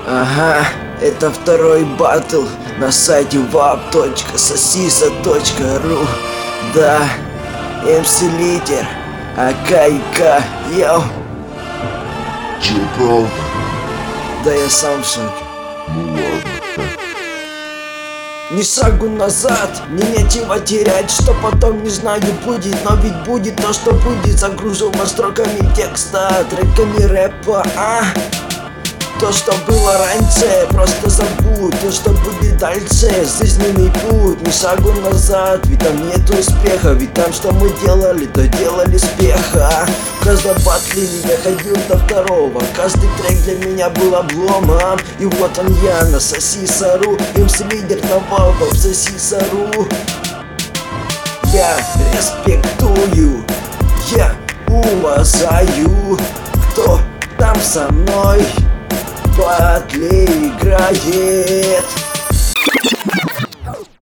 Ага, это второй батл на сайте wap.sosisa.ru. Да, МС Лидер, АК, йоу. Че, правда? Да я сам в шоке. Ну ладно. Ни шагу назад, мне нечего терять. Что потом, не знаю, будет. Но ведь будет то, что будет. Загружена строками текста, треками рэпа, То, что было раньше, просто забудь. То, что будет дальше, жизненный путь. Ни шагу назад, ведь там нет успеха. Ведь там, что мы делали, то делали спеха. В каждом батле я ходил до второго. Каждый трек для меня был обломом. И вот он я на Сосиса.ру. МС Лидер на Сосиса.ру. Я респектую, я уважаю, кто там со мной в батле играет.